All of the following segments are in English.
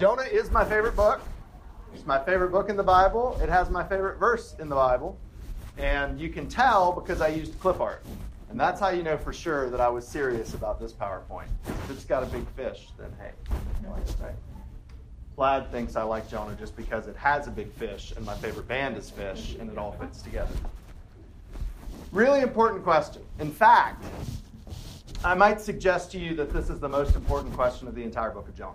Jonah is my favorite book. It's my favorite book in the Bible. It has my favorite verse in the Bible. And you can tell because I used clip art. And that's how you know for sure that I was serious about this PowerPoint. If it's got a big fish, then hey, I like it, right? Plaid thinks I like Jonah just because it has a big fish and my favorite band is Fish and it all fits together. Really important question. In fact, I might suggest to you that this is the most important question of the entire book of Jonah.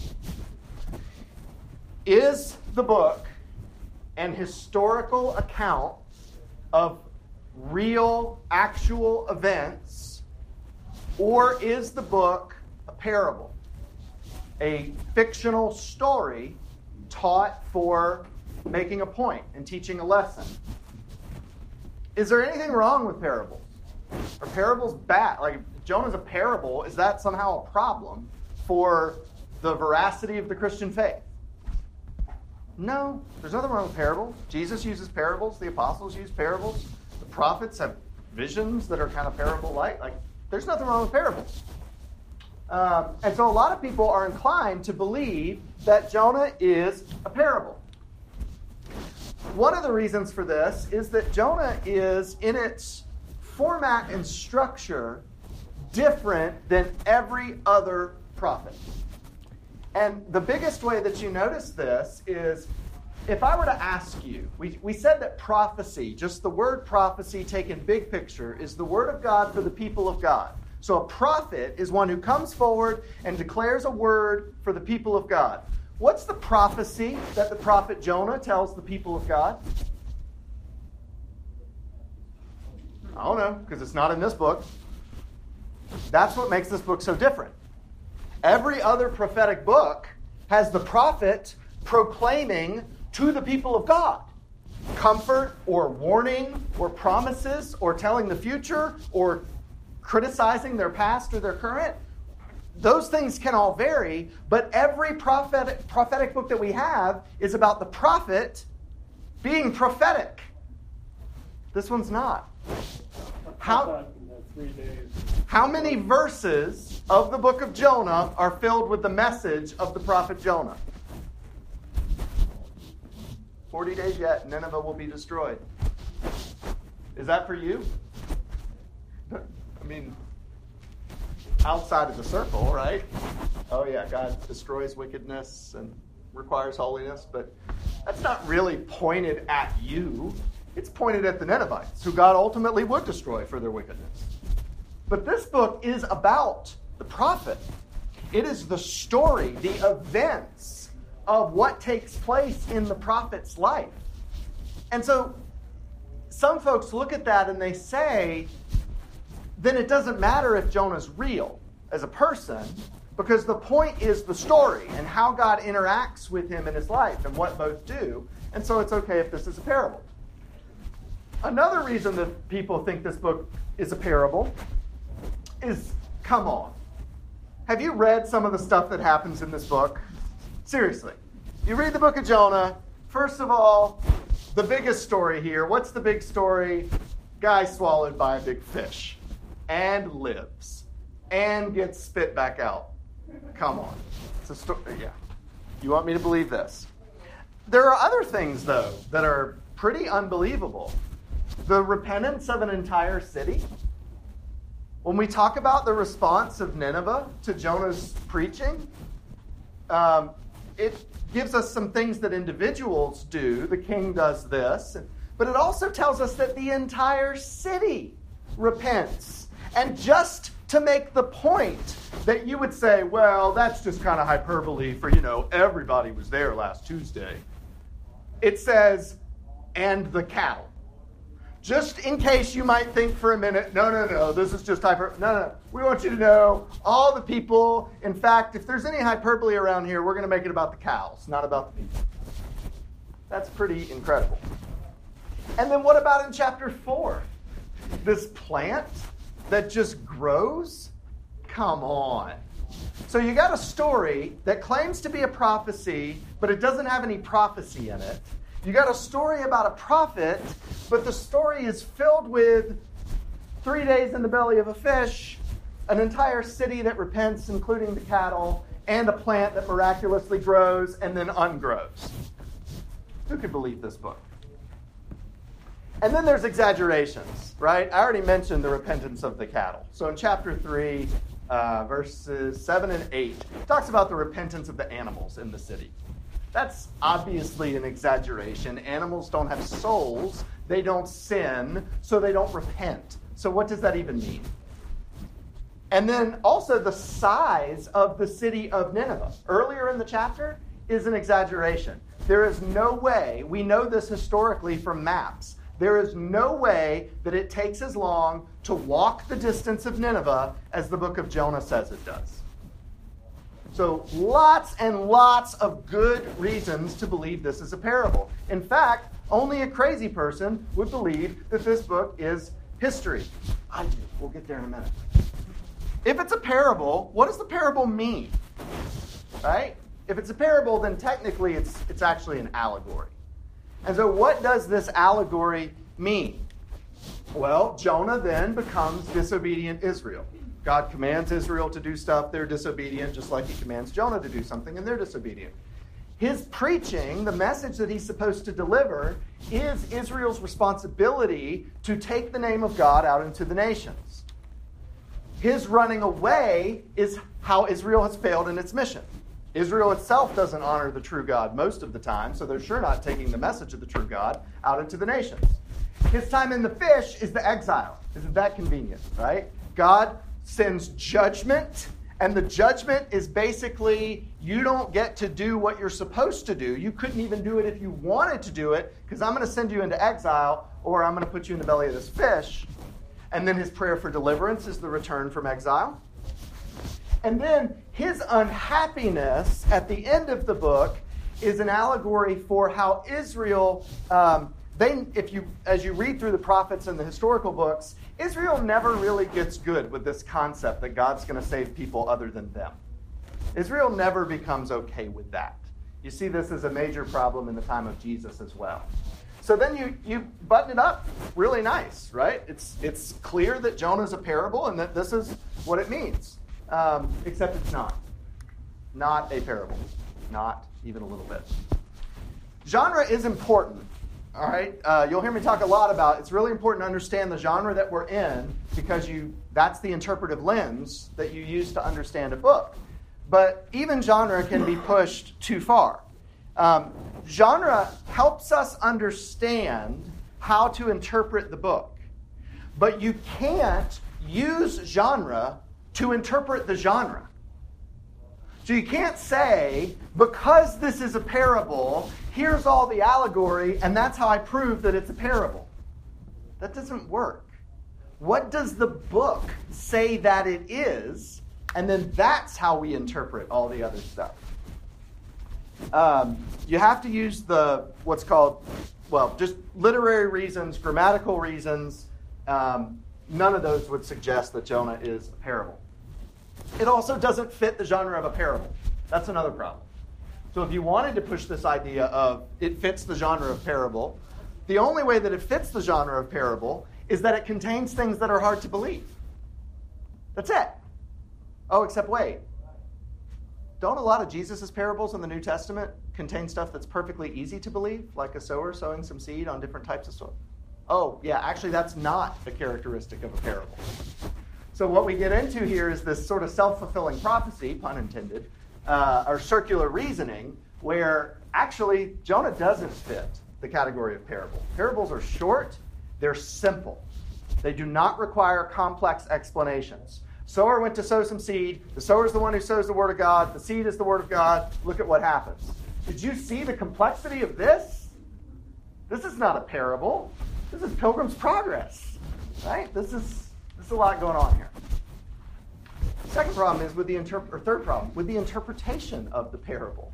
Is the book an historical account of real, actual events, or is the book a parable, a fictional story taught for making a point and teaching a lesson? Is there anything wrong with parables? Are parables bad? Like, if Jonah's a parable, is that somehow a problem for the veracity of the Christian faith? No, there's nothing wrong with parables. Jesus uses parables. The apostles use parables. The prophets have visions that are kind of parable-like. Like, there's nothing wrong with parables. And so a lot of people are inclined to believe that Jonah is a parable. One of the reasons for this is that Jonah is, in its format and structure, different than every other prophet. And the biggest way that you notice this is, if I were to ask you, we said that prophecy, just the word prophecy taken big picture, is the word of God for the people of God. So a prophet is one who comes forward and declares a word for the people of God. What's the prophecy that the prophet Jonah tells the people of God? I don't know, because it's not in this book. That's what makes this book so different. Every other prophetic book has the prophet proclaiming to the people of God comfort or warning or promises or telling the future or criticizing their past or their current. Those things can all vary, but every prophetic book that we have is about the prophet being prophetic. This one's not. How many verses of the book of Jonah are filled with the message of the prophet Jonah? 40 days yet, Nineveh will be destroyed. Is that for you? I mean, outside of the circle, right? Oh yeah, God destroys wickedness and requires holiness, but that's not really pointed at you. It's pointed at the Ninevites, who God ultimately would destroy for their wickedness. But this book is about the prophet. It is the story, the events of what takes place in the prophet's life. And so some folks look at that and they say, then it doesn't matter if Jonah's real as a person, because the point is the story and how God interacts with him in his life and what both do. And so it's okay if this is a parable. Another reason that people think this book is a parable is, come on. Have you read some of the stuff that happens in this book? Seriously. You read the book of Jonah. First of all, the biggest story here. What's the big story? Guy swallowed by a big fish and lives and gets spit back out. Come on. It's a story. Yeah. You want me to believe this? There are other things, though, that are pretty unbelievable. The repentance of an entire city. When we talk about the response of Nineveh to Jonah's preaching, it gives us some things that individuals do. The king does this. But it also tells us that the entire city repents. And just to make the point that you would say, well, that's just kind of hyperbole for, everybody was there last Tuesday. It says, and the cattle. Just in case you might think for a minute, no, this is just hyperbole. No. We want you to know all the people. In fact, if there's any hyperbole around here, we're going to make it about the cows, not about the people. That's pretty incredible. And then what about in chapter 4? This plant that just grows? Come on. So you got a story that claims to be a prophecy, but it doesn't have any prophecy in it. You got a story about a prophet, but the story is filled with 3 days in the belly of a fish, an entire city that repents, including the cattle, and a plant that miraculously grows and then ungrows. Who could believe this book? And then there's exaggerations, right? I already mentioned the repentance of the cattle. So in chapter 3, verses 7 and 8, it talks about the repentance of the animals in the city. That's obviously an exaggeration. Animals don't have souls. They don't sin, so they don't repent. So what does that even mean? And then also the size of the city of Nineveh, earlier in the chapter, is an exaggeration. There is no way, we know this historically from maps, there is no way that it takes as long to walk the distance of Nineveh as the book of Jonah says it does. So lots and lots of good reasons to believe this is a parable. In fact, only a crazy person would believe that this book is history. I do. We'll get there in a minute. If it's a parable, what does the parable mean? Right? If it's a parable, then technically it's actually an allegory. And so what does this allegory mean? Well, Jonah then becomes disobedient Israel. God commands Israel to do stuff, they're disobedient, just like he commands Jonah to do something, and they're disobedient. His preaching, the message that he's supposed to deliver, is Israel's responsibility to take the name of God out into the nations. His running away is how Israel has failed in its mission. Israel itself doesn't honor the true God most of the time, so they're sure not taking the message of the true God out into the nations. His time in the fish is the exile. Isn't that convenient, right? God sends judgment, and the judgment is basically you don't get to do what you're supposed to do. You couldn't even do it if you wanted to do it, because I'm going to send you into exile, or I'm going to put you in the belly of this fish. And then his prayer for deliverance is the return from exile. And then his unhappiness at the end of the book is an allegory for how Israel, as you read through the prophets and the historical books, Israel never really gets good with this concept that God's going to save people other than them. Israel never becomes okay with that. You see this as a major problem in the time of Jesus as well. So then you button it up really nice, right? It's clear that Jonah's a parable and that this is what it means. Except it's not. Not a parable. Not even a little bit. Genre is important. All right? You'll hear me talk a lot about it's really important to understand the genre that we're in because that's the interpretive lens that you use to understand a book. But even genre can be pushed too far. Genre helps us understand how to interpret the book. But you can't use genre to interpret the genre. So you can't say, because this is a parable, here's all the allegory, and that's how I prove that it's a parable. That doesn't work. What does the book say that it is? And then that's how we interpret all the other stuff. You have to use what's called, just literary reasons, grammatical reasons. None of those would suggest that Jonah is a parable. It also doesn't fit the genre of a parable. That's another problem. So if you wanted to push this idea of it fits the genre of parable, the only way that it fits the genre of parable is that it contains things that are hard to believe. That's it. Oh, except wait. Don't a lot of Jesus' parables in the New Testament contain stuff that's perfectly easy to believe, like a sower sowing some seed on different types of soil? Oh, yeah, actually that's not a characteristic of a parable. So what we get into here is this sort of self-fulfilling prophecy, pun intended, or circular reasoning, where actually Jonah doesn't fit the category of parable. Parables are short, they're simple. They do not require complex explanations. Sower went to sow some seed. The sower is the one who sows the word of God. The seed is the word of God. Look at what happens. Did you see the complexity of this? This is not a parable. This is Pilgrim's Progress, right? This is a lot going on here. Second problem is third problem, with the interpretation of the parable.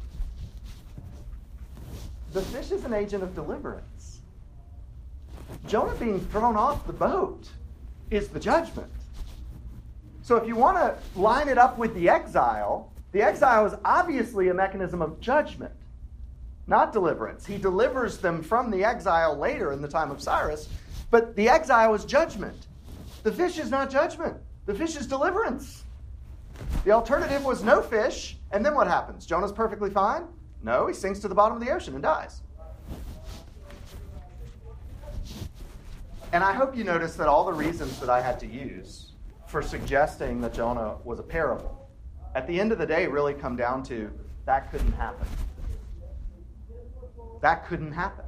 The fish is an agent of deliverance. Jonah being thrown off the boat is the judgment. So if you want to line it up with the exile is obviously a mechanism of judgment, not deliverance. He delivers them from the exile later in the time of Cyrus, but the exile is judgment. The fish is not judgment. The fish is deliverance. The alternative was no fish, and then what happens? Jonah's perfectly fine? No, he sinks to the bottom of the ocean and dies. And I hope you notice that all the reasons that I had to use for suggesting that Jonah was a parable, at the end of the day, really come down to that couldn't happen. That couldn't happen.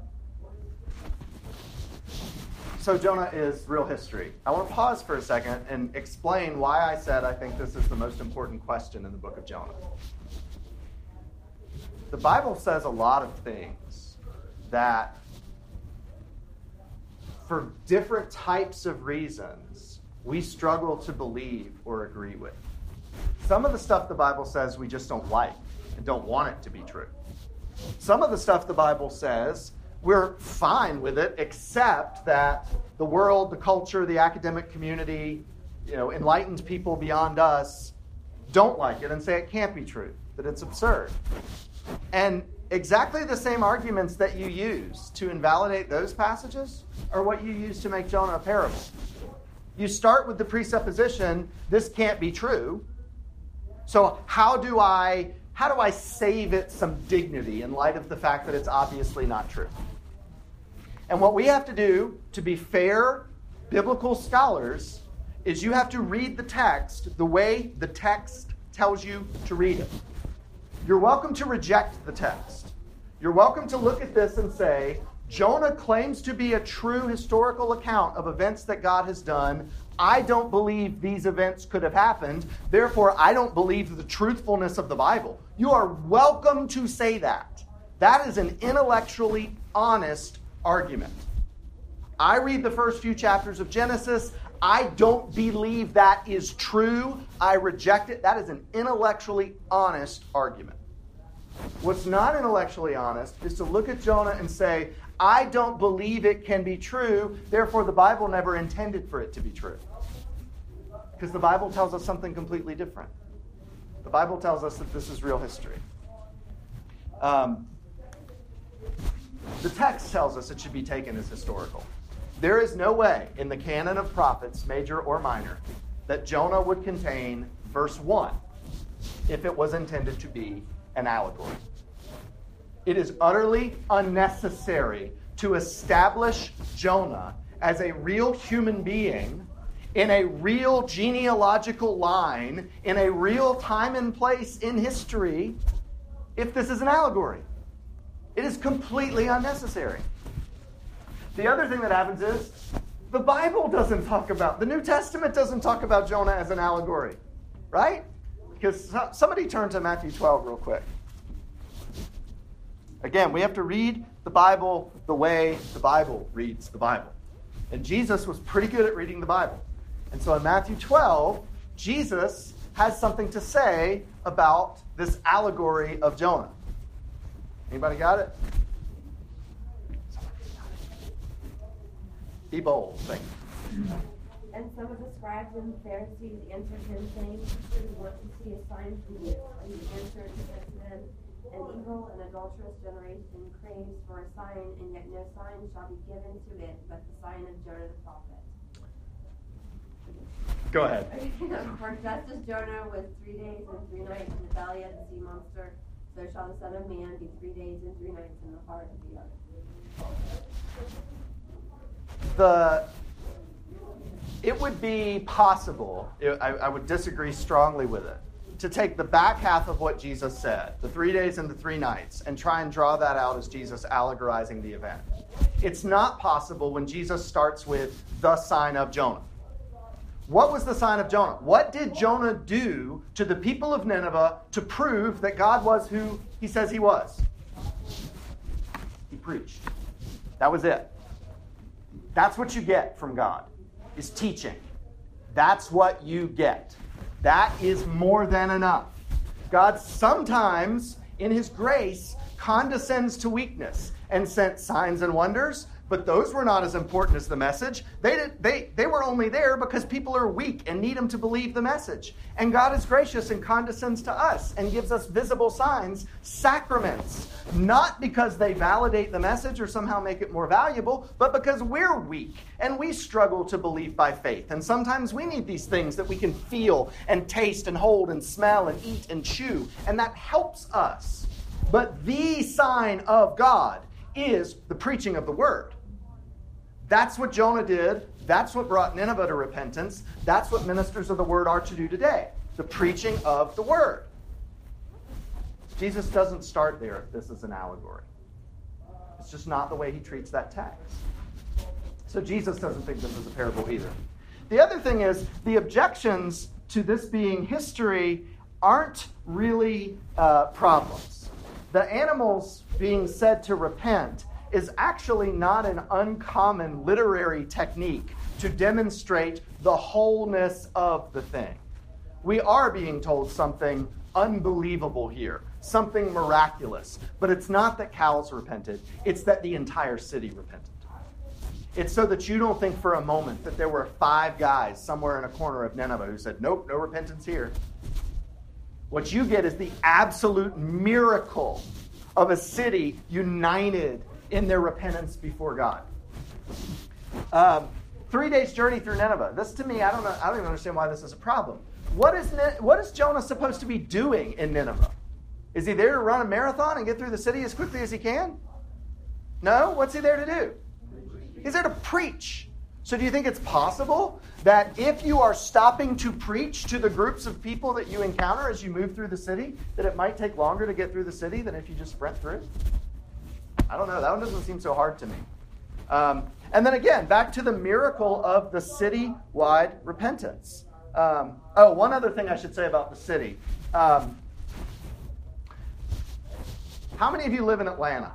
So Jonah is real history. I want to pause for a second and explain why I said I think this is the most important question in the book of Jonah. The Bible says a lot of things that, for different types of reasons, we struggle to believe or agree with. Some of the stuff the Bible says we just don't like and don't want it to be true. Some of the stuff the Bible says, we're fine with it, except that the world, the culture, the academic community, enlightened people beyond us don't like it and say it can't be true, that it's absurd. And exactly the same arguments that you use to invalidate those passages are what you use to make Jonah a parable. You start with the presupposition, this can't be true. So how do I save it some dignity in light of the fact that it's obviously not true? And what we have to do, to be fair biblical scholars, is you have to read the text the way the text tells you to read it. You're welcome to reject the text. You're welcome to look at this and say, Jonah claims to be a true historical account of events that God has done. I don't believe these events could have happened. Therefore, I don't believe the truthfulness of the Bible. You are welcome to say that. That is an intellectually honest argument. I read the first few chapters of Genesis. I don't believe that is true. I reject it. That is an intellectually honest argument. What's not intellectually honest is to look at Jonah and say, I don't believe it can be true, therefore the Bible never intended for it to be true. Because the Bible tells us something completely different. The Bible tells us that this is real history. The text tells us it should be taken as historical. There is no way in the canon of prophets, major or minor, that Jonah would contain verse 1 if it was intended to be an allegory. It is utterly unnecessary to establish Jonah as a real human being in a real genealogical line, in a real time and place in history, if this is an allegory. It is completely unnecessary. The other thing that happens is the Bible doesn't talk about, the New Testament doesn't talk about Jonah as an allegory, right? Because somebody turn to Matthew 12 real quick. Again, we have to read the Bible the way the Bible reads the Bible. And Jesus was pretty good at reading the Bible. And so in Matthew 12, Jesus has something to say about this allegory of Jonah. Anybody got it? Be bold. Thank you. And some of the scribes and Pharisees answered him, saying, we want to see a sign from you. And he answered and said to them, an evil and adulterous generation craves for a sign, and yet no sign shall be given to it but the sign of Jonah the prophet. Go ahead. For just as Jonah was 3 days and 3 nights in the belly of the sea monster, so shall the Son of Man be 3 days and 3 nights in the heart of the earth. It would be possible, I would disagree strongly with it, to take the back half of what Jesus said, the 3 days and the 3 nights, and try and draw that out as Jesus allegorizing the event. It's not possible when Jesus starts with the sign of Jonah. What was the sign of Jonah? What did Jonah do to the people of Nineveh to prove that God was who he says he was? He preached. That was it. That's what you get from God, is teaching. That's what you get. That is more than enough. God sometimes, in his grace, condescends to weakness and sent signs and wonders, but those were not as important as the message. They were only there because people are weak and need him to believe the message. And God is gracious and condescends to us and gives us visible signs, sacraments not because they validate the message or somehow make it more valuable, but because we're weak and we struggle to believe by faith. And sometimes we need these things that we can feel and taste and hold and smell and eat and chew, and that helps us. But the sign of God is the preaching of the word. That's what Jonah did. That's what brought Nineveh to repentance. That's what ministers of the word are to do today. The preaching of the word. Jesus doesn't start there if this is an allegory. It's just not the way he treats that text. So Jesus doesn't think this is a parable either. The other thing is, the objections to this being history aren't really problems. The animals being said to repent is actually not an uncommon literary technique to demonstrate the wholeness of the thing. We are being told something unbelievable here, something miraculous. But it's not that cows repented, it's that the entire city repented. It's so that you don't think for a moment that there were 5 guys somewhere in a corner of Nineveh who said, nope, no repentance here. What you get is the absolute miracle of a city united in their repentance before God. 3 days journey through Nineveh. This to me, I don't even understand why this is a problem. What is Jonah supposed to be doing in Nineveh? Is he there to run a marathon and get through the city as quickly as he can? No? What's he there to do? He's there to preach. So do you think it's possible that if you are stopping to preach to the groups of people that you encounter as you move through the city, that it might take longer to get through the city than if you just sprint through? I don't know. That one doesn't seem so hard to me. And then again, back to the miracle of the city-wide repentance. One other thing I should say about the city. How many of you live in Atlanta?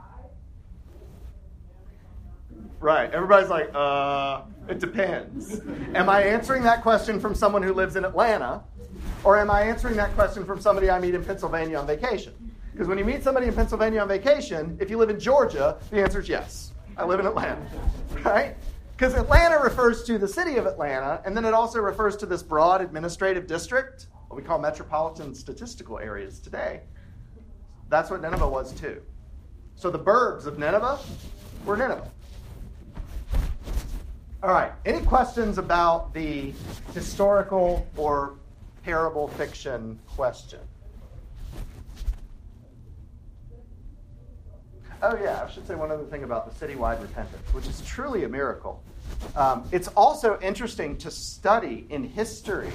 Right. Everybody's like, it depends. Am I answering that question from someone who lives in Atlanta? Or am I answering that question from somebody I meet in Pennsylvania on vacation? Because when you meet somebody in Pennsylvania on vacation, if you live in Georgia, the answer is yes. I live in Atlanta. Right? Because Atlanta refers to the city of Atlanta, and then it also refers to this broad administrative district, what we call metropolitan statistical areas today. That's what Nineveh was too. So the burbs of Nineveh were Nineveh. All right, any questions about the historical or parable fiction question? Oh yeah, I should say one other thing about the citywide repentance, which is truly a miracle. It's also interesting to study in history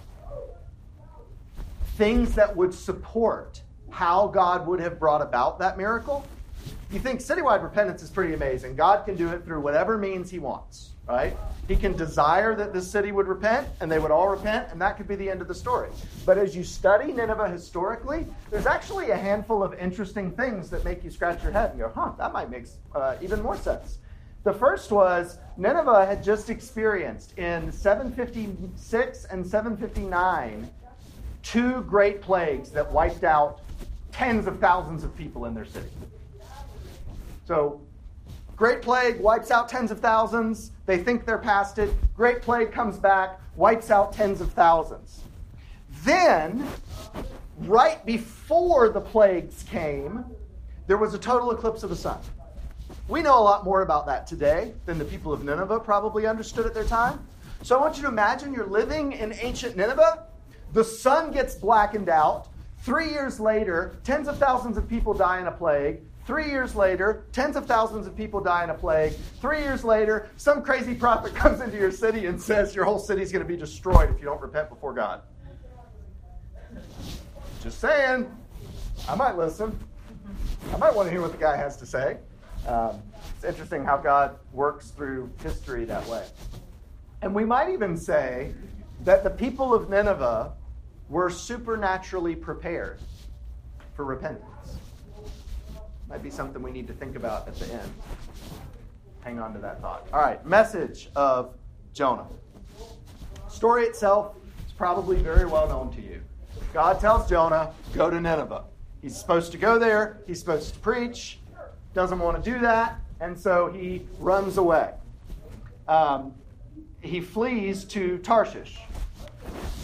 things that would support how God would have brought about that miracle. You think citywide repentance is pretty amazing. God can do it through whatever means he wants, right? He can desire that this city would repent, and they would all repent, and that could be the end of the story. But as you study Nineveh historically, there's actually a handful of interesting things that make you scratch your head and go, that might make even more sense. The first was Nineveh had just experienced in 756 and 759 2 great plagues that wiped out tens of thousands of people in their city. So, Great Plague wipes out tens of thousands. They think they're past it. Great Plague comes back, wipes out tens of thousands. Then, right before the plagues came, there was a total eclipse of the sun. We know a lot more about that today than the people of Nineveh probably understood at their time. So I want you to imagine you're living in ancient Nineveh. The sun gets blackened out. 3 years later, tens of thousands of people die in a plague. 3 years later, tens of thousands of people die in a plague. 3 years later, some crazy prophet comes into your city and says your whole city's going to be destroyed if you don't repent before God. Just saying. I might listen. I might want to hear what the guy has to say. It's interesting how God works through history that way. And we might even say that the people of Nineveh were supernaturally prepared for repentance. Might be something we need to think about at the end. Hang on to that thought. All right, message of Jonah. Story itself is probably very well known to you. God tells Jonah, go to Nineveh. He's supposed to go there. He's supposed to preach. Doesn't want to do that, and so he runs away. He flees to Tarshish.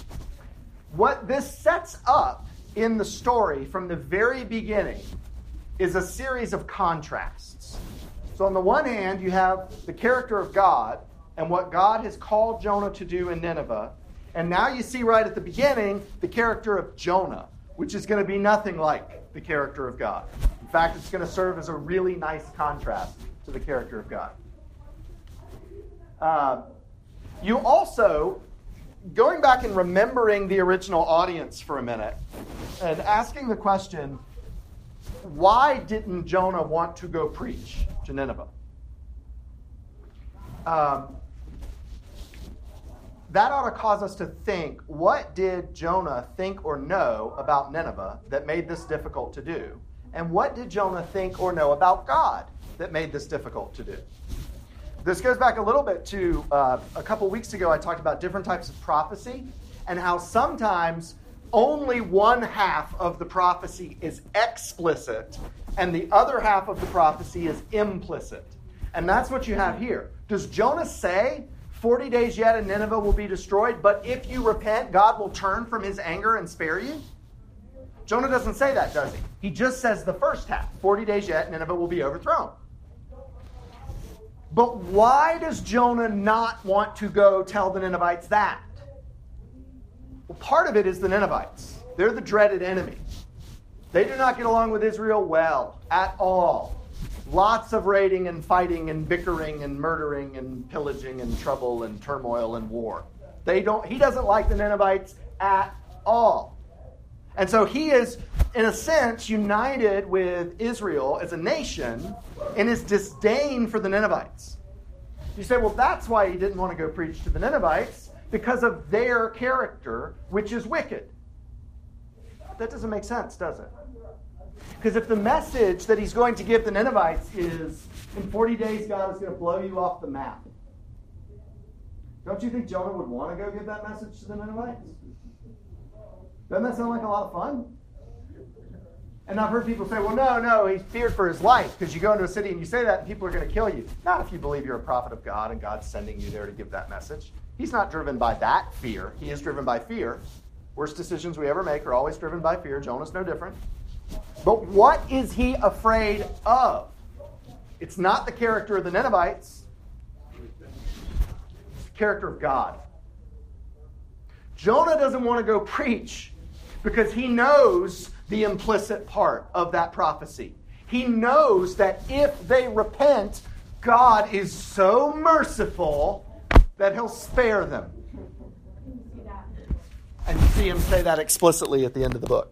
What this sets up in the story from the very beginning is a series of contrasts. So on the one hand, you have the character of God and what God has called Jonah to do in Nineveh. And now you see right at the beginning the character of Jonah, which is going to be nothing like the character of God. In fact, it's going to serve as a really nice contrast to the character of God. You also, going back and remembering the original audience for a minute and asking the question, why didn't Jonah want to go preach to Nineveh? That ought to cause us to think, what did Jonah think or know about Nineveh that made this difficult to do? And what did Jonah think or know about God that made this difficult to do? This goes back a little bit to a couple weeks ago, I talked about different types of prophecy and how sometimes only one half of the prophecy is explicit and the other half of the prophecy is implicit. And that's what you have here. Does Jonah say, 40 days yet and Nineveh will be destroyed, but if you repent, God will turn from his anger and spare you? Jonah doesn't say that, does he? He just says the first half, 40 days yet, Nineveh will be overthrown. But why does Jonah not want to go tell the Ninevites that? Well, part of it is the Ninevites. They're the dreaded enemy. They do not get along with Israel well at all. Lots of raiding and fighting and bickering and murdering and pillaging and trouble and turmoil and war. He doesn't like the Ninevites at all. And so he is, in a sense, united with Israel as a nation in his disdain for the Ninevites. You say, well, that's why he didn't want to go preach to the Ninevites, because of their character, which is wicked. That doesn't make sense, does it? Because if the message that he's going to give the Ninevites is, in 40 days, God is going to blow you off the map, don't you think Jonah would want to go give that message to the Ninevites? Doesn't that sound like a lot of fun? And I've heard people say, well, no, he feared for his life, because you go into a city and you say that and people are going to kill you. Not if you believe you're a prophet of God and God's sending you there to give that message. He's not driven by that fear. He is driven by fear. Worst decisions we ever make are always driven by fear. Jonah's no different. But what is he afraid of? It's not the character of the Ninevites. It's the character of God. Jonah doesn't want to go preach because he knows the implicit part of that prophecy. He knows that if they repent, God is so merciful that he'll spare them. And you see him say that explicitly at the end of the book.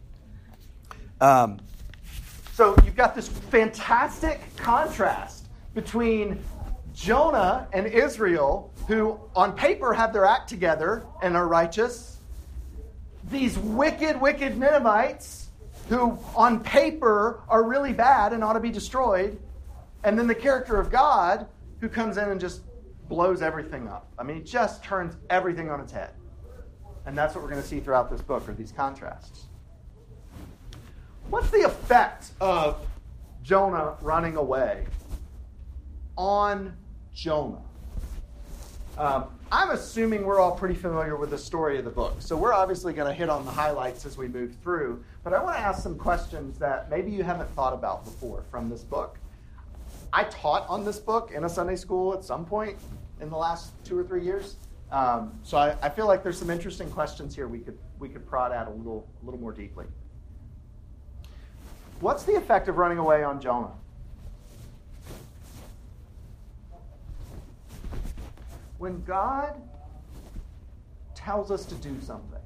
So you've got this fantastic contrast between Jonah and Israel, who on paper have their act together and are righteous. These wicked, wicked Ninevites, who on paper are really bad and ought to be destroyed. And then the character of God, who comes in and just blows everything up. I mean, he just turns everything on its head. And that's what we're going to see throughout this book, are these contrasts. What's the effect of Jonah running away on Jonah? I'm assuming we're all pretty familiar with the story of the book. So we're obviously going to hit on the highlights as we move through. But I want to ask some questions that maybe you haven't thought about before from this book. I taught on this book in a Sunday school at some point in the last 2 or 3 years. So I feel like there's some interesting questions here we could prod at a little more deeply. What's the effect of running away on Jonah? When God tells us to do something,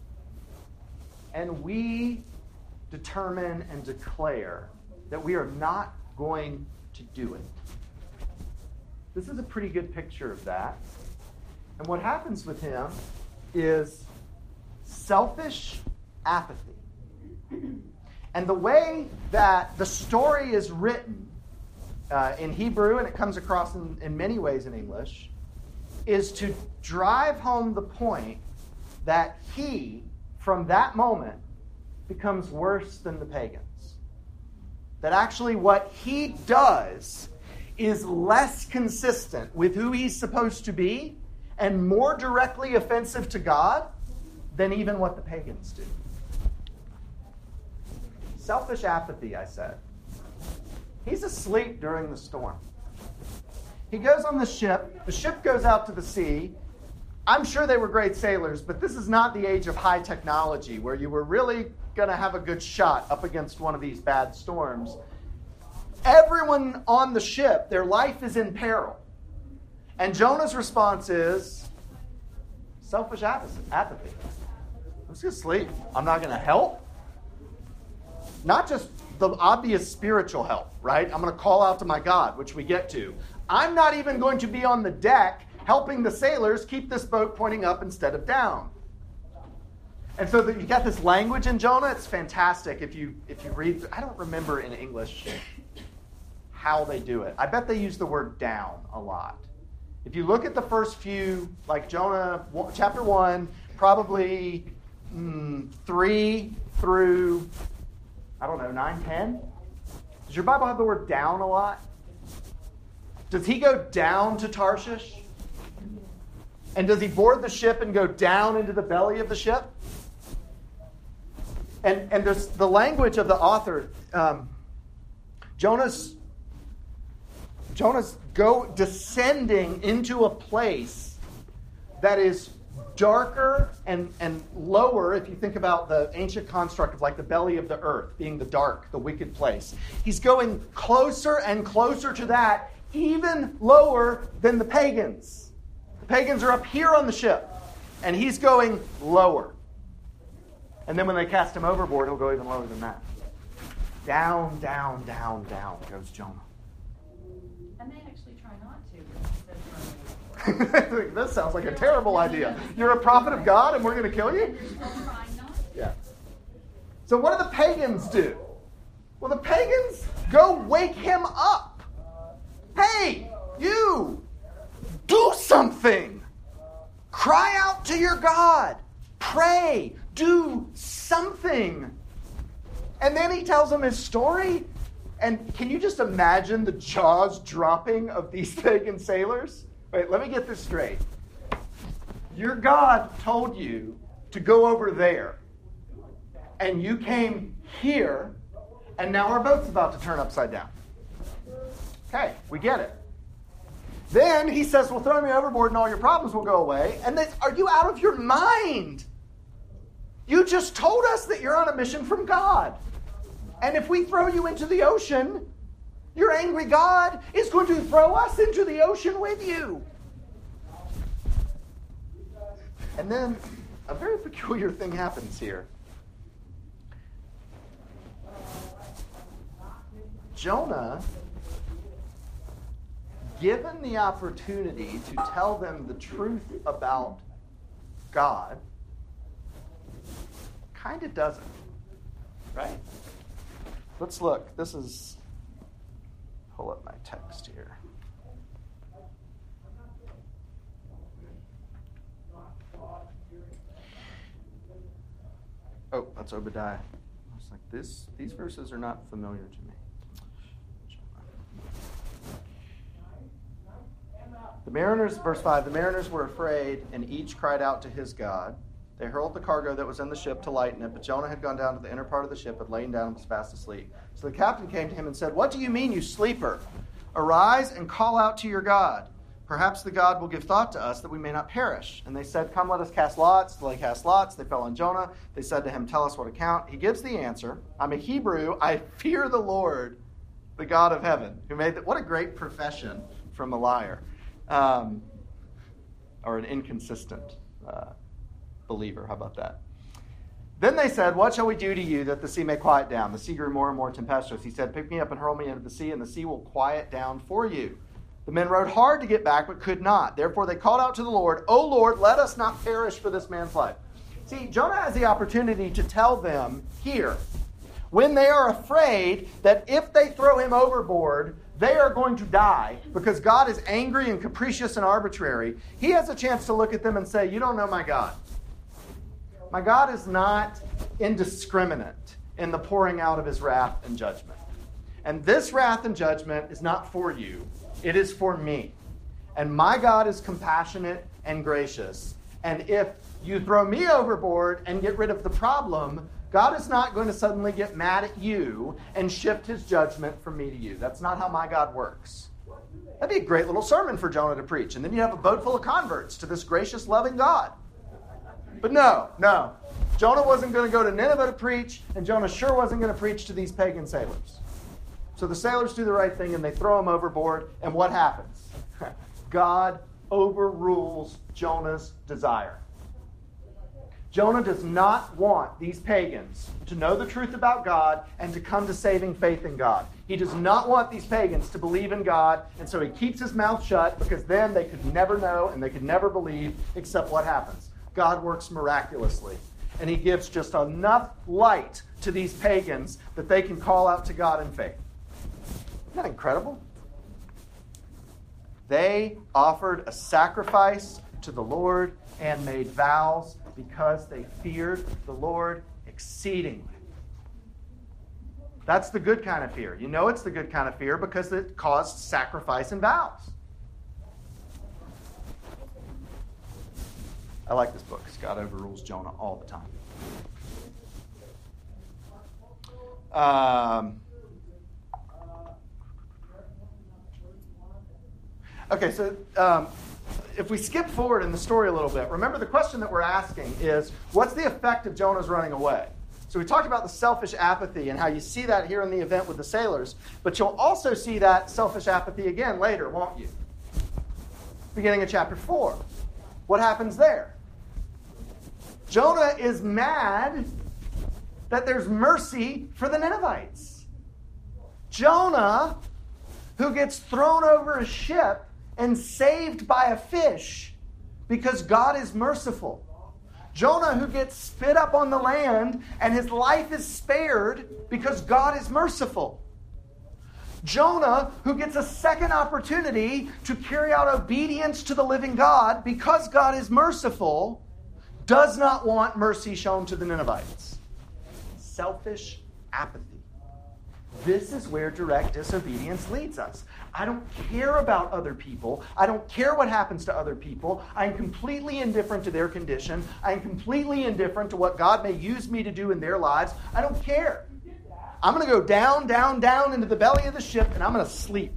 and we determine and declare that we are not going to do it, this is a pretty good picture of that. And what happens with him is selfish apathy. And the way that the story is written in Hebrew, and it comes across in many ways in English, is to drive home the point that he, from that moment, becomes worse than the pagans. That actually what he does is less consistent with who he's supposed to be and more directly offensive to God than even what the pagans do. Selfish apathy, I said. He's asleep during the storm. He goes on the ship. The ship goes out to the sea. I'm sure they were great sailors, but this is not the age of high technology where you were really going to have a good shot up against one of these bad storms. Everyone on the ship, their life is in peril. And Jonah's response is selfish apathy. I'm just going to sleep. I'm not going to help. Not just the obvious spiritual help, right? I'm going to call out to my God, which we get to. I'm not even going to be on the deck helping the sailors keep this boat pointing up instead of down. And so you got this language in Jonah. It's fantastic. If you read, I don't remember in English how they do it. I bet they use the word down a lot. If you look at the first few, like Jonah chapter 1, probably 3 through, 9, 10. Does your Bible have the word down a lot? Does he go down to Tarshish? And does he board the ship and go down into the belly of the ship? And there's the language of the author. Jonah's descending into a place that is darker and lower, if you think about the ancient construct of like the belly of the earth being the dark, the wicked place. He's going closer and closer to that, even lower than the pagans. The pagans are up here on the ship, and he's going lower. And then when they cast him overboard, he'll go even lower than that. Down, down, down, down goes Jonah. And they actually try not to. This sounds like a terrible idea. You're a prophet of God and we're going to kill you? Yeah. So what do the pagans do? Well, the pagans go wake him up. Hey, you! Do something! Cry out to your God. Pray. Do something. And then he tells them his story. And can you just imagine the jaws dropping of these pagan sailors? Wait, let me get this straight. Your God told you to go over there. And you came here. And now our boat's about to turn upside down. Okay, we get it. Then he says, well, throw me overboard and all your problems will go away. And then, are you out of your mind? You just told us that you're on a mission from God. And if we throw you into the ocean, your angry God is going to throw us into the ocean with you. And then a very peculiar thing happens here. Jonah, given the opportunity to tell them the truth about God, kind of doesn't, right? Let's look. Pull up my text here. Oh, that's Obadiah. I was like, these verses are not familiar to me. The mariners, verse 5, the mariners were afraid, and each cried out to his God. They hurled the cargo that was in the ship to lighten it, but Jonah had gone down to the inner part of the ship and lain down and was fast asleep. So the captain came to him and said, "What do you mean, you sleeper? Arise and call out to your God. Perhaps the God will give thought to us that we may not perish." And they said, "Come, let us cast lots." So they cast lots. They fell on Jonah. They said to him, "Tell us what account." He gives the answer. "I'm a Hebrew. I fear the Lord, the God of heaven, who made that." What a great profession from a liar. Or an inconsistent believer. How about that? Then they said, "What shall we do to you that the sea may quiet down?" The sea grew more and more tempestuous. He said, "Pick me up and hurl me into the sea, and the sea will quiet down for you." The men rowed hard to get back, but could not. Therefore they called out to the Lord, "O Lord, let us not perish for this man's life." See, Jonah has the opportunity to tell them here, when they are afraid that if they throw him overboard, they are going to die because God is angry and capricious and arbitrary. He has a chance to look at them and say, "You don't know my God. My God is not indiscriminate in the pouring out of his wrath and judgment. And this wrath and judgment is not for you. It is for me. And my God is compassionate and gracious. And if you throw me overboard and get rid of the problem, God is not going to suddenly get mad at you and shift his judgment from me to you. That's not how my God works. That'd be a great little sermon for Jonah to preach. And then you have a boat full of converts to this gracious, loving God. But no. Jonah wasn't going to go to Nineveh to preach, and Jonah sure wasn't going to preach to these pagan sailors. So the sailors do the right thing, and they throw him overboard. And what happens? God overrules Jonah's desire. Jonah does not want these pagans to know the truth about God and to come to saving faith in God. He does not want these pagans to believe in God, and so he keeps his mouth shut, because then they could never know and they could never believe, except what happens? God works miraculously, and he gives just enough light to these pagans that they can call out to God in faith. Isn't that incredible? They offered a sacrifice to the Lord and made vows because they feared the Lord exceedingly. That's the good kind of fear. You know it's the good kind of fear because it caused sacrifice and vows. I like this book because God overrules Jonah all the time. Okay, so if we skip forward in the story a little bit, remember the question that we're asking is, what's the effect of Jonah's running away? So we talked about the selfish apathy and how you see that here in the event with the sailors, but you'll also see that selfish apathy again later, won't you? Beginning of chapter 4. What happens there? Jonah is mad that there's mercy for the Ninevites. Jonah, who gets thrown over a ship and saved by a fish because God is merciful. Jonah, who gets spit up on the land and his life is spared because God is merciful. Jonah, who gets a second opportunity to carry out obedience to the living God because God is merciful, does not want mercy shown to the Ninevites. Selfish apathy. This is where direct disobedience leads us. I don't care about other people. I don't care what happens to other people. I'm completely indifferent to their condition. I'm completely indifferent to what God may use me to do in their lives. I don't care. I'm going to go down, down, down into the belly of the ship, and I'm going to sleep.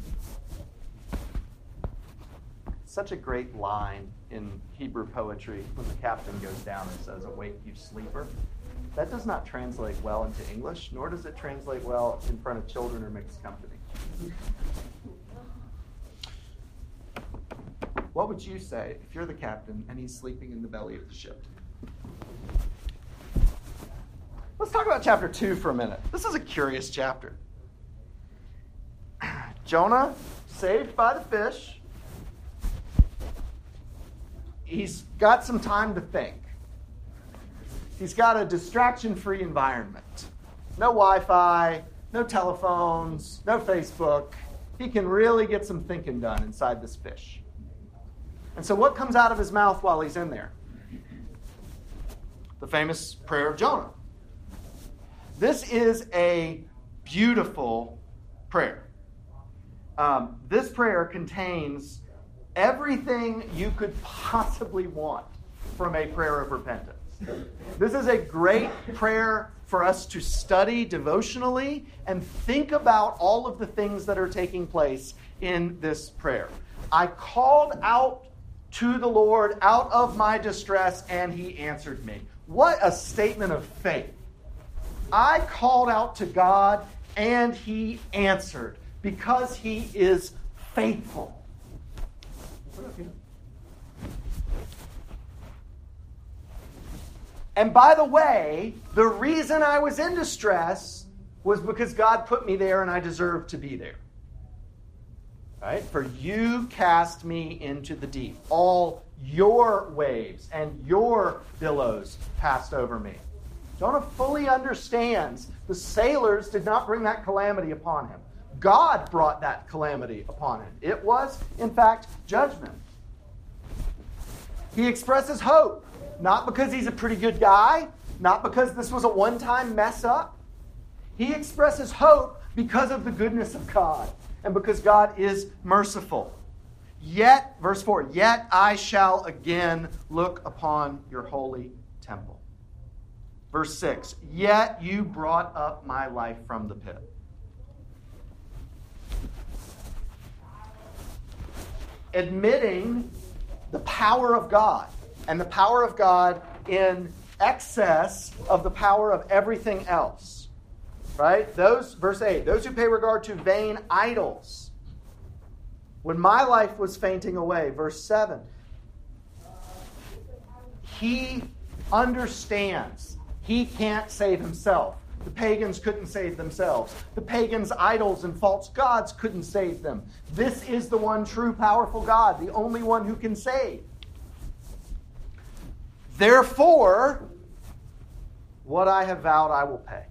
Such a great line in Hebrew poetry when the captain goes down and says, "Awake, you sleeper." That does not translate well into English, nor does it translate well in front of children or mixed company. What would you say if you're the captain and he's sleeping in the belly of the ship? Let's talk about chapter 2 for a minute. This is a curious chapter. Jonah, saved by the fish. He's got some time to think. He's got a distraction-free environment. No Wi-Fi, no telephones, no Facebook. He can really get some thinking done inside this fish. And so what comes out of his mouth while he's in there? The famous prayer of Jonah. This is a beautiful prayer. This prayer contains everything you could possibly want from a prayer of repentance. This is a great prayer for us to study devotionally and think about all of the things that are taking place in this prayer. I called out to the Lord out of my distress, and he answered me. What a statement of faith. I called out to God, and he answered because he is faithful. And by the way, the reason I was in distress was because God put me there and I deserved to be there. Right? For you cast me into the deep. All your waves and your billows passed over me. Jonah fully understands the sailors did not bring that calamity upon him. God brought that calamity upon him. It was, in fact, judgment. He expresses hope. Not because he's a pretty good guy, not because this was a one-time mess up. He expresses hope because of the goodness of God and because God is merciful. Yet, verse 4, yet I shall again look upon your holy temple. Verse 6, yet you brought up my life from the pit. Admitting the power of God, and the power of God in excess of the power of everything else. Right? Verse 8, those who pay regard to vain idols. When my life was fainting away, verse 7, he understands he can't save himself. The pagans couldn't save themselves. The pagans' idols and false gods couldn't save them. This is the one true, powerful God, the only one who can save. Therefore, what I have vowed I will pay.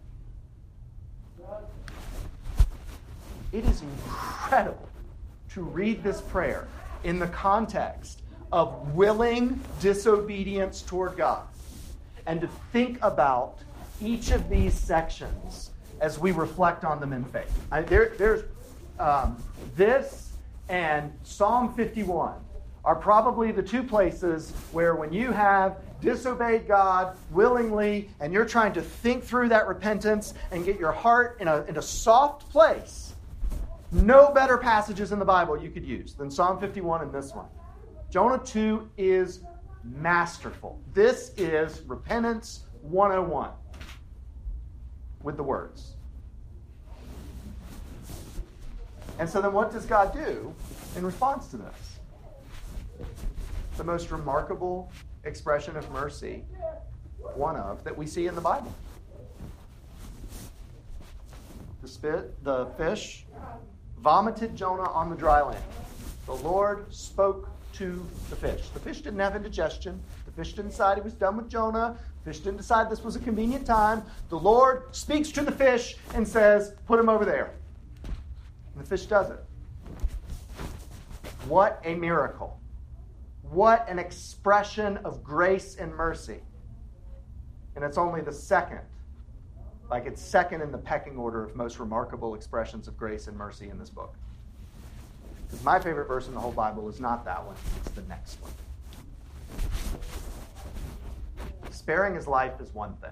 It is incredible to read this prayer in the context of willing disobedience toward God, and to think about each of these sections as we reflect on them in faith. There's this and Psalm 51 are probably the two places where when you have disobeyed God willingly and you're trying to think through that repentance and get your heart in a soft place, no better passages in the Bible you could use than Psalm 51 and this one. Jonah 2 is masterful. This is repentance 101 with the words. And so then what does God do in response to this? The most remarkable expression of mercy, one of, that we see in the Bible. The fish vomited Jonah on the dry land. The Lord spoke to the fish. The fish didn't have indigestion. The fish didn't decide he was done with Jonah. The fish didn't decide this was a convenient time. The Lord speaks to the fish and says, put him over there. And the fish does it. What a miracle. What an expression of grace and mercy. And it's only the second. Like it's second in the pecking order of most remarkable expressions of grace and mercy in this book. Because my favorite verse in the whole Bible is not that one, it's the next one. Sparing his life is one thing.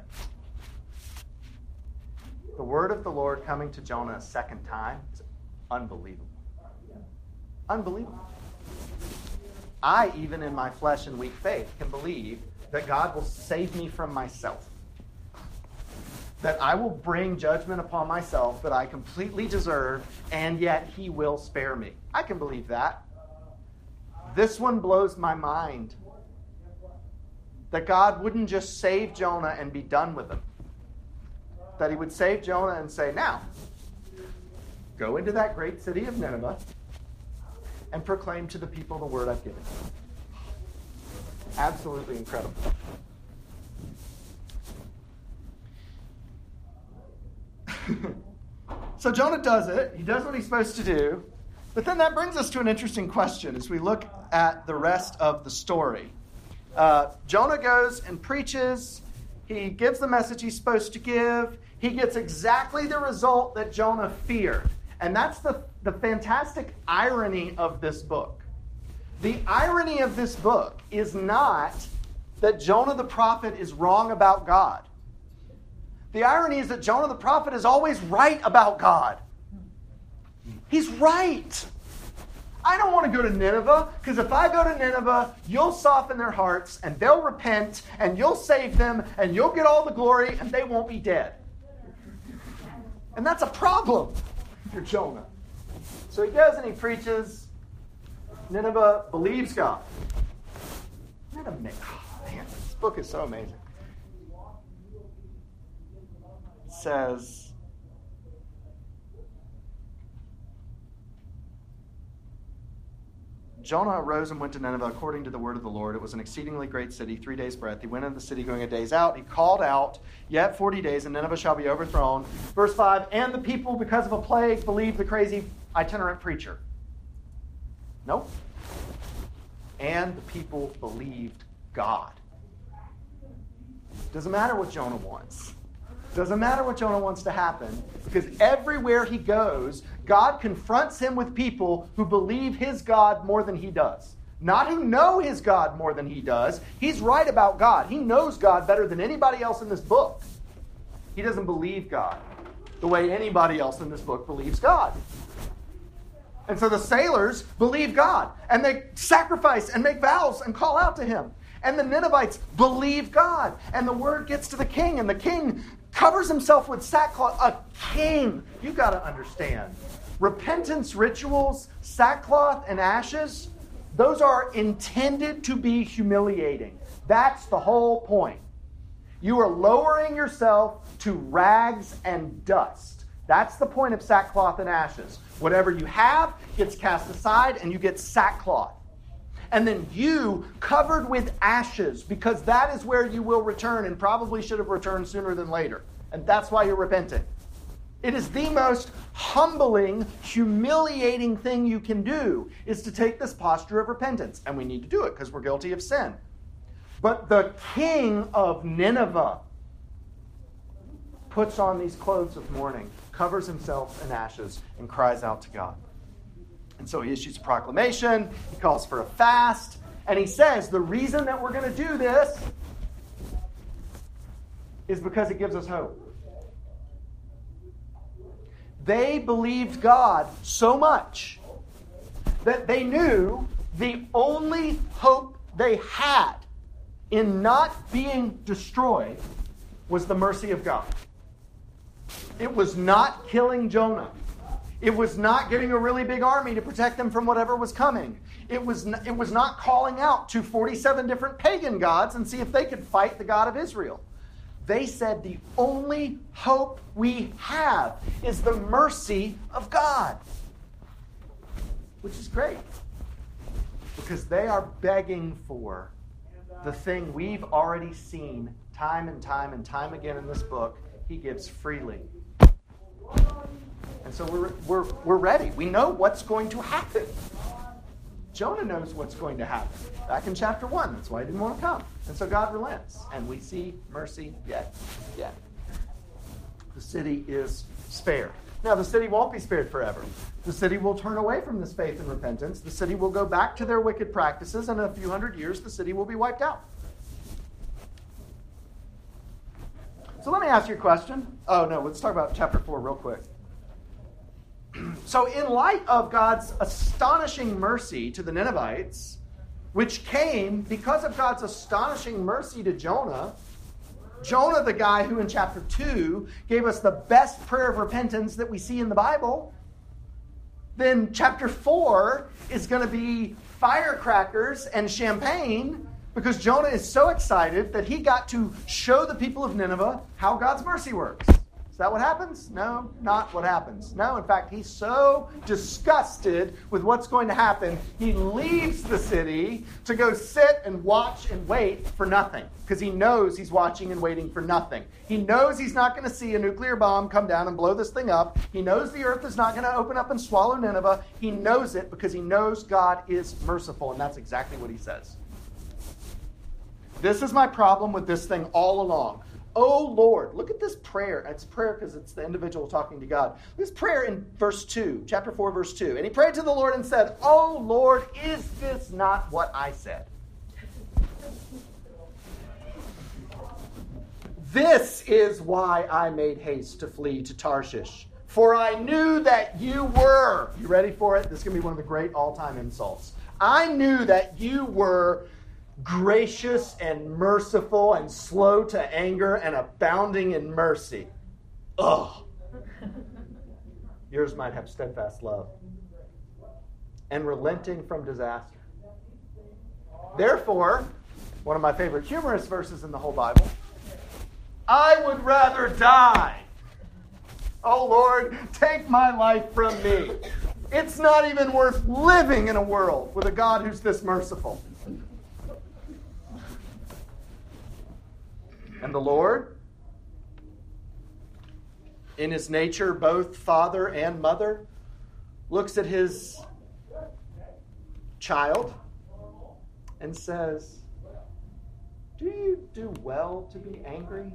The word of the Lord coming to Jonah a second time is unbelievable. Unbelievable. I, even in my flesh and weak faith, can believe that God will save me from myself. That I will bring judgment upon myself that I completely deserve, and yet he will spare me. I can believe that. This one blows my mind. That God wouldn't just save Jonah and be done with him. That he would save Jonah and say, now, go into that great city of Nineveh and proclaim to the people the word I've given you. Absolutely incredible. So Jonah does it. He does what he's supposed to do. But then that brings us to an interesting question as we look at the rest of the story. Jonah goes and preaches. He gives the message he's supposed to give. He gets exactly the result that Jonah feared. And that's the fantastic irony of this book. The irony of this book is not that Jonah the prophet is wrong about God. The irony is that Jonah the prophet is always right about God. He's right. I don't want to go to Nineveh, because if I go to Nineveh, you'll soften their hearts, and they'll repent, and you'll save them, and you'll get all the glory, and they won't be dead. And that's a problem if you're Jonah. So he goes and he preaches. Nineveh believes God. Man, this book is so amazing. It says, Jonah arose and went to Nineveh according to the word of the Lord. It was an exceedingly great city, 3 days' breadth. He went into the city going a day's out. He called out, yet 40 days, and Nineveh shall be overthrown. Verse 5, and the people, because of a plague, believed the crazy itinerant preacher. Nope. And the people believed God. Doesn't matter what Jonah wants. Doesn't matter what Jonah wants to happen, because everywhere he goes, God confronts him with people who believe his God more than he does. not who know his God more than he does. He's right about God. He knows God better than anybody else in this book. He doesn't believe God the way anybody else in this book believes God. And so the sailors believe God, and they sacrifice and make vows and call out to him. And the Ninevites believe God, and the word gets to the king, and the king covers himself with sackcloth. A king, you got to understand. Repentance rituals, sackcloth and ashes, those are intended to be humiliating. That's the whole point. You are lowering yourself to rags and dust. That's the point of sackcloth and ashes. Whatever you have gets cast aside and you get sackcloth. And then you covered with ashes, because that is where you will return, and probably should have returned sooner than later. And that's why you're repenting. It is the most humbling, humiliating thing you can do, is to take this posture of repentance. And we need to do it because we're guilty of sin. But the king of Nineveh puts on these clothes of mourning, covers himself in ashes, and cries out to God. And so he issues a proclamation, he calls for a fast, and he says the reason that we're going to do this is because it gives us hope. They believed God so much that they knew the only hope they had in not being destroyed was the mercy of God. It was not killing Jonah. It was not getting a really big army to protect them from whatever was coming. It was not calling out to 47 different pagan gods and see if they could fight the God of Israel. They said the only hope we have is the mercy of God. Which is great. Because they are begging for the thing we've already seen time and time and time again in this book. He gives freely. And so we're ready. We know what's going to happen. Jonah knows what's going to happen. Back in chapter 1, that's why he didn't want to come. And so God relents. And we see mercy yet. The city is spared. Now, the city won't be spared forever. The city will turn away from this faith and repentance. The city will go back to their wicked practices, and in a few hundred years, the city will be wiped out. So let me ask you a question. Oh, no, let's talk about chapter 4 real quick. So in light of God's astonishing mercy to the Ninevites, which came because of God's astonishing mercy to Jonah, Jonah, the guy who in chapter 2 gave us the best prayer of repentance that we see in the Bible, then chapter 4 is going to be firecrackers and champagne, because Jonah is so excited that he got to show the people of Nineveh how God's mercy works. Is that what happens? No, not what happens. No, in fact, he's so disgusted with what's going to happen, he leaves the city to go sit and watch and wait for nothing. Because he knows he's watching and waiting for nothing. He knows he's not going to see a nuclear bomb come down and blow this thing up. He knows the earth is not going to open up and swallow Nineveh. He knows it because he knows God is merciful. And that's exactly what he says. This is my problem with this thing all along. Oh Lord, look at this prayer. It's prayer because it's the individual talking to God. This prayer in verse 2, chapter 4, verse 2. And he prayed to the Lord and said, "Oh Lord, is this not what I said? This is why I made haste to flee to Tarshish. For I knew that you were." You ready for it? This is going to be one of the great all-time insults. I knew that you were gracious and merciful and slow to anger and abounding in mercy. Ugh. Yours might have steadfast love and relenting from disaster. Therefore, one of my favorite humorous verses in the whole Bible, I would rather die. Oh Lord, take my life from me. It's not even worth living in a world with a God who's this merciful. And the Lord, in his nature, both father and mother, looks at his child and says, "Do you do well to be angry?"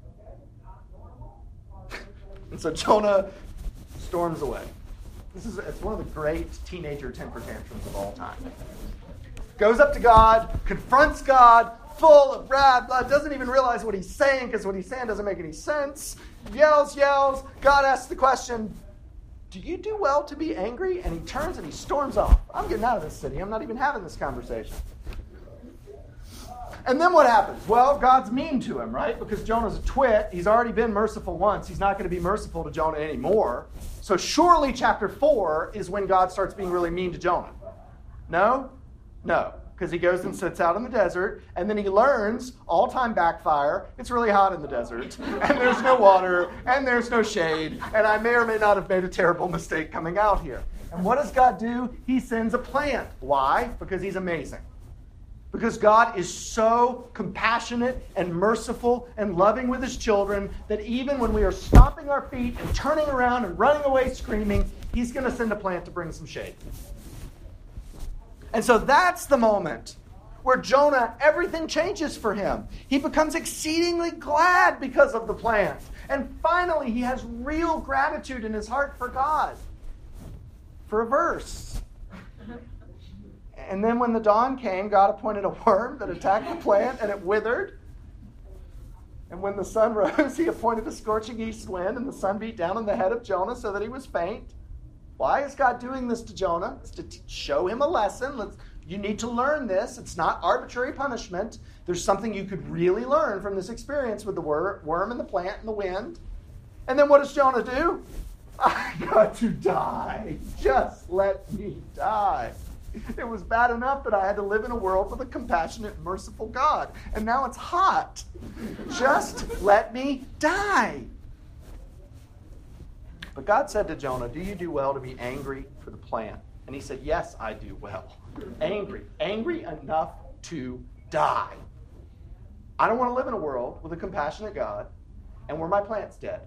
And so Jonah storms away. It's one of the great teenager temper tantrums of all time. goes up to God, confronts God, full of wrath, doesn't even realize what he's saying because what he's saying doesn't make any sense. Yells. God asks the question, do you do well to be angry? And he turns and he storms off. I'm getting out of this city. I'm not even having this conversation. And then what happens? Well, God's mean to him, right? Because Jonah's a twit. He's already been merciful once. He's not going to be merciful to Jonah anymore. So surely chapter 4 is when God starts being really mean to Jonah. No? No. Because he goes and sits out in the desert, and then he learns, all-time backfire, it's really hot in the desert, and there's no water, and there's no shade, and I may or may not have made a terrible mistake coming out here. And what does God do? He sends a plant. Why? Because he's amazing. Because God is so compassionate and merciful and loving with his children that even when we are stomping our feet and turning around and running away screaming, he's going to send a plant to bring some shade. And so that's the moment where Jonah, everything changes for him. He becomes exceedingly glad because of the plant. And finally, he has real gratitude in his heart for God. For a verse. And then when the dawn came, God appointed a worm that attacked the plant, and it withered. And when the sun rose, he appointed a scorching east wind, and the sun beat down on the head of Jonah so that he was faint. Why is God doing this to Jonah? It's to show him a lesson. You need to learn this. It's not arbitrary punishment. There's something you could really learn from this experience with the worm and the plant and the wind. And then what does Jonah do? I got to die. Just let me die. It was bad enough that I had to live in a world with a compassionate and merciful God. And now it's hot. Just let me die. But God said to Jonah, do you do well to be angry for the plant? And he said, yes, I do well. Angry enough to die. I don't want to live in a world with a compassionate God and where my plant's dead.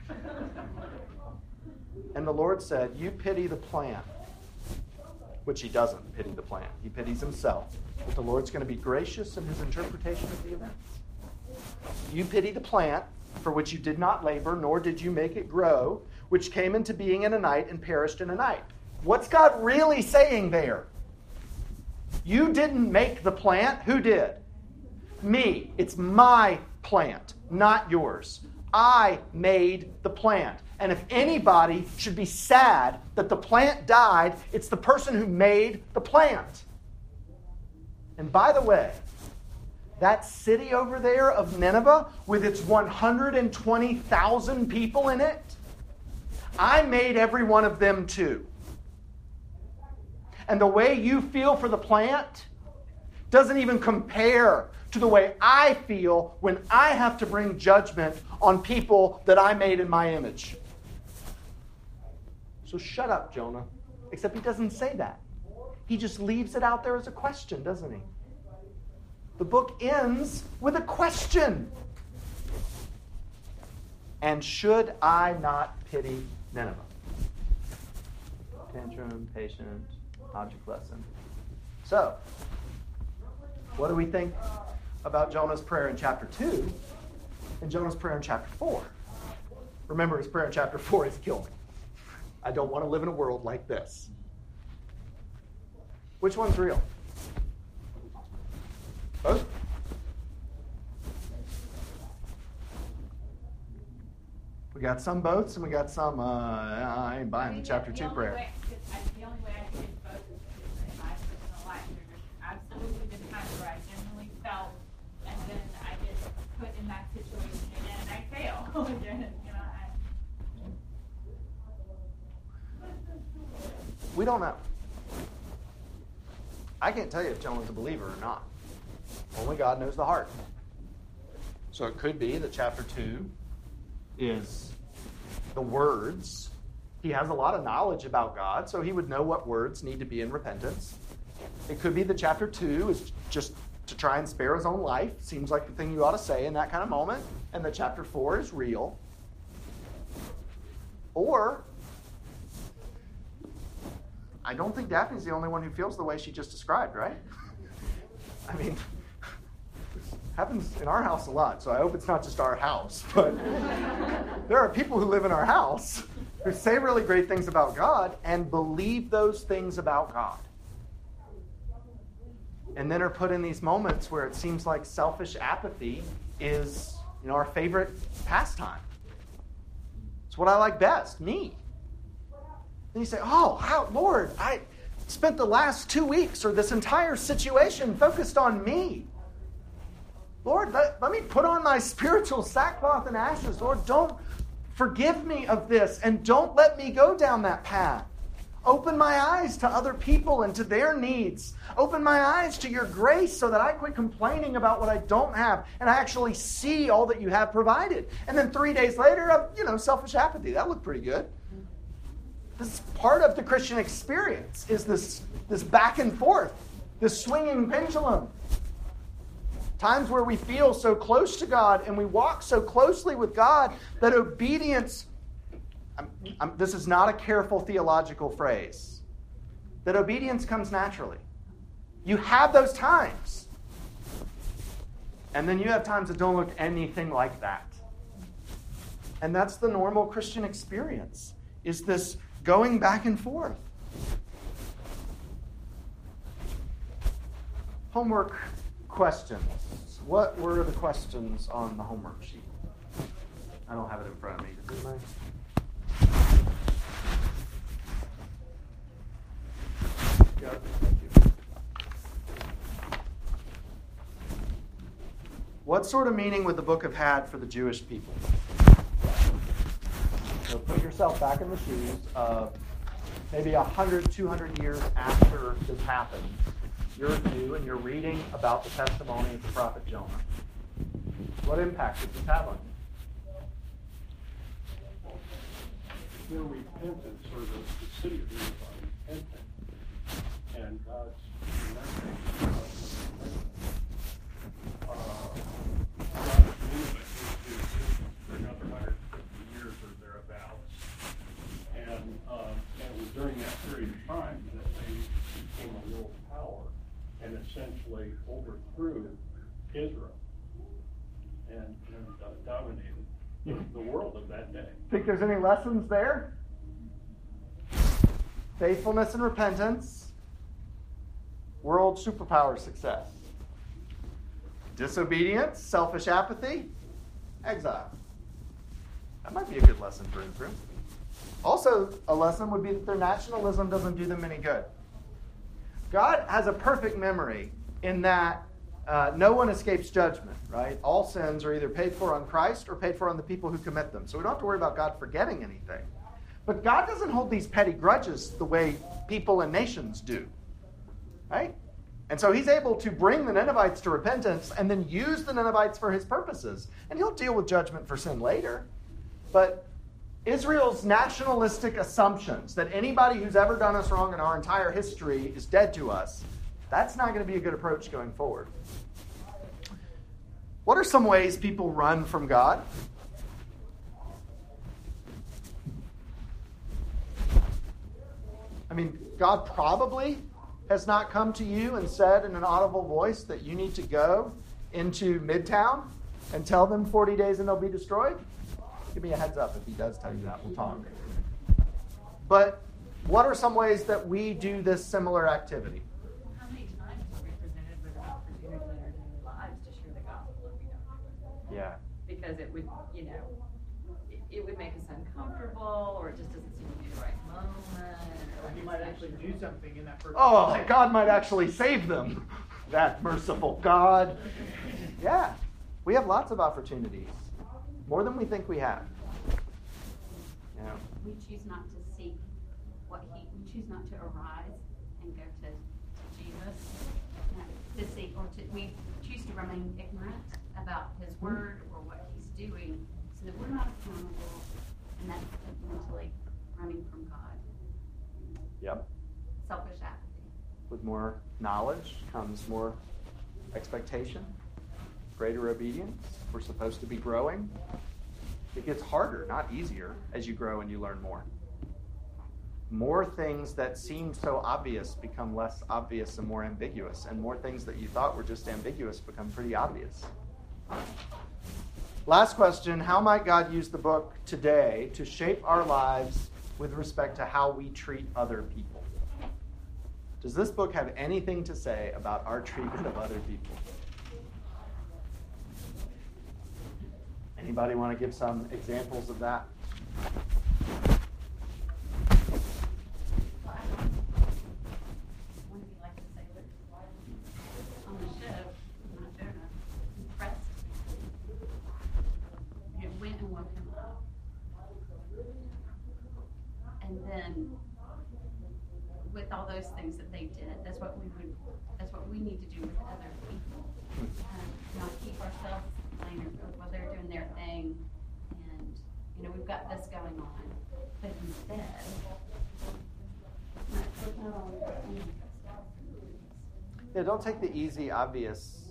And the Lord said, you pity the plant. Which he doesn't pity the plant. He pities himself. But the Lord's going to be gracious in his interpretation of the events. You pity the plant for which you did not labor, nor did you make it grow, which came into being in a night and perished in a night. What's God really saying there? You didn't make the plant. Who did? Me. It's my plant, not yours. I made the plant. And if anybody should be sad that the plant died, it's the person who made the plant. And by the way, that city over there of Nineveh, with its 120,000 people in it, I made every one of them too. And the way you feel for the plant doesn't even compare to the way I feel when I have to bring judgment on people that I made in my image. So shut up, Jonah. Except he doesn't say that. He just leaves it out there as a question, doesn't he? The book ends with a question. And should I not pity Nineveh? Tantrum, patient, object lesson. So, what do we think about Jonah's prayer in chapter 2 and Jonah's prayer in chapter 4? Remember, his prayer in chapter 4 is kill me. I don't want to live in a world like this. Which one's real? Both? We got some boths and we got some, I ain't buying the chapter 2 prayer. The only way I can get both is in my personal life. There's absolutely been times where I genuinely felt, and then I get put in that situation again and I fail again. We don't know. I can't tell you if Jonah's a believer or not. Only God knows the heart. So it could be that chapter 2 is the words. He has a lot of knowledge about God, so he would know what words need to be in repentance. It could be that chapter 2 is just to try and spare his own life. Seems like the thing you ought to say in that kind of moment. And that chapter 4 is real. Or, I don't think Daphne's the only one who feels the way she just described, right? I mean, this happens in our house a lot, so I hope it's not just our house. But there are people who live in our house who say really great things about God and believe those things about God. and then are put in these moments where it seems like selfish apathy is, our favorite pastime. It's what I like best, me. Then you say, Lord, I spent the last 2 weeks or this entire situation focused on me. Lord, let me put on my spiritual sackcloth and ashes. Lord, don't forgive me of this and don't let me go down that path. Open my eyes to other people and to their needs. Open my eyes to your grace so that I quit complaining about what I don't have and I actually see all that you have provided. And then 3 days later, selfish apathy. That looked pretty good. This is part of the Christian experience, is this back and forth, this swinging pendulum. Times where we feel so close to God and we walk so closely with God that obedience, this is not a careful theological phrase, that obedience comes naturally. You have those times. And then you have times that don't look anything like that. And that's the normal Christian experience, is this going back and forth. Homework questions. What were the questions on the homework sheet? I don't have it in front of me. Does anybody? Yeah, thank you. What sort of meaning would the book have had for the Jewish people? So put yourself back in the shoes of maybe 100, 200 years after this happened. You're a Jew and you're reading about the testimony of the prophet Jonah. What impact did this have on you? Their repentance, or the city of Nineveh repenting, and God's Nineveh for another 150 years or thereabouts, and it was during that period of time that they became a world power and essentially overthrew Israel and dominated the world of that day. Think there's any lessons there? Faithfulness and repentance. World superpower success. Disobedience, selfish apathy, exile. That might be a good lesson for Israel. Also, a lesson would be that their nationalism doesn't do them any good. God has a perfect memory in that no one escapes judgment, right? All sins are either paid for on Christ or paid for on the people who commit them. So we don't have to worry about God forgetting anything. But God doesn't hold these petty grudges the way people and nations do, right? And so he's able to bring the Ninevites to repentance and then use the Ninevites for his purposes. And he'll deal with judgment for sin later. But Israel's nationalistic assumptions that anybody who's ever done us wrong in our entire history is dead to us, that's not going to be a good approach going forward. What are some ways people run from God? I mean, God probably has not come to you and said in an audible voice that you need to go into Midtown and tell them 40 days and they'll be destroyed. Give me a heads up if he does tell you that. We'll talk. But what are some ways that we do this similar activity? How many times are we presented with an opportunity in our daily lives to share the gospel if we don't do it? Yeah. Because it would, it would make us uncomfortable, or it just doesn't seem to be the right moment. Or he might actually do something in that person's Oh, life. God might actually save them. That merciful God. Yeah. We have lots of opportunities. More than we think we have. Yeah. We choose not to seek we choose not to arise and go to Jesus to seek, we choose to remain ignorant about his word or what he's doing, so that we're not accountable, and that's fundamentally running from God. Yep. Selfish apathy. With more knowledge comes more expectation, greater obedience. We're supposed to be growing. It gets harder, not easier, as you grow and you learn more. More things that seem so obvious become less obvious and more ambiguous, and more things that you thought were just ambiguous become pretty obvious. Last question, how might God use the book today to shape our lives with respect to how we treat other people? Does this book have anything to say about our treatment of other people? Anybody want to give some examples of that? Want to be like the sailors on the ship, not Jonah, pressed. It went and woke him up. And then, with all those things that they did, that's what we need to do with other people. Not keep ourselves laying while they're doing their thing, and we've got this going on, but instead, Yeah, don't take the easy, obvious,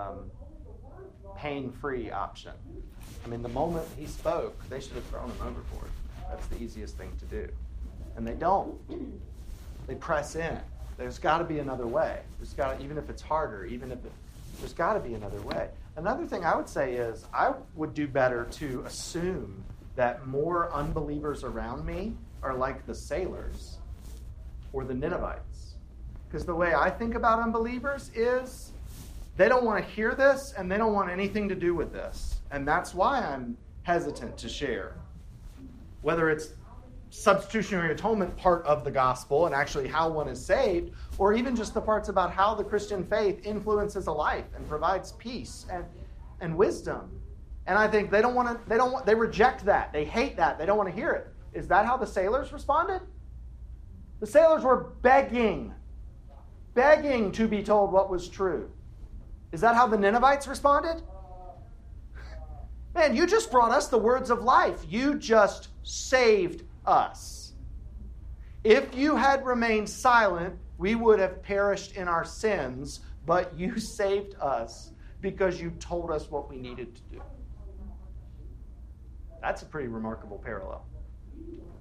pain-free option. I mean, the moment he spoke, they should have thrown him overboard. That's the easiest thing to do. And they don't. They press in. There's got to be another way. Even if it's harder, there's got to be another way. Another thing I would say is I would do better to assume that more unbelievers around me are like the sailors or the Ninevites. Because the way I think about unbelievers is they don't want to hear this and they don't want anything to do with this. And that's why I'm hesitant to share. Whether it's substitutionary atonement part of the gospel and actually how one is saved, or even just the parts about how the Christian faith influences a life and provides peace and wisdom. And I think they reject that. They hate that. They don't want to hear it. Is that how the sailors responded? The sailors were begging to be told what was true. Is that how the Ninevites responded? Man, you just brought us the words of life. You just saved us. If you had remained silent, we would have perished in our sins, but you saved us because you told us what we needed to do. That's a pretty remarkable parallel.